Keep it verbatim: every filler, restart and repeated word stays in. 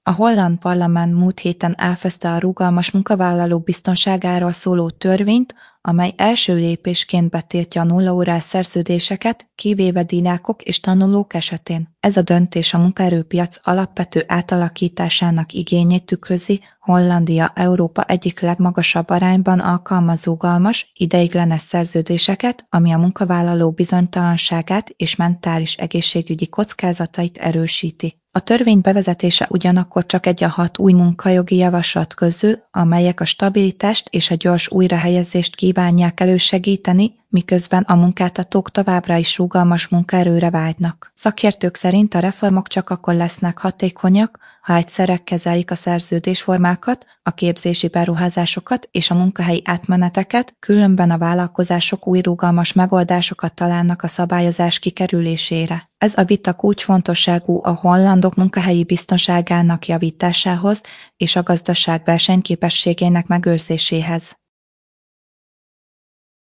A holland parlament múlt héten elfogadta a rugalmas munkavállalók biztonságáról szóló törvényt, amely első lépésként betiltja a nullaórás szerződéseket, kivéve diákok és tanulók esetén. Ez a döntés a munkaerőpiac alapvető átalakításának igényét tükrözi, Hollandia Európa egyik legmagasabb arányban alkalmaz rugalmas, ideiglenes szerződéseket, ami a munkavállalók bizonytalanságát és mentális egészségügyi kockázatait erősíti. A törvény bevezetése ugyanakkor csak egy a hat új munkajogi javaslat közül, amelyek a stabilitást és a gyors újrahelyezést kívánják elősegíteni, miközben a munkáltatók továbbra is rugalmas munkaerőre vágynak. Szakértők szerint a reformok csak akkor lesznek hatékonyak, ha egyszerre kezelik a szerződésformákat, a képzési beruházásokat és a munkahelyi átmeneteket, különben a vállalkozások új rugalmas megoldásokat találnak a szabályozás kikerülésére. Ez a vita kulcsfontosságú a hollandok munkahelyi biztonságának javításához és a gazdaság versenyképességének megőrzéséhez.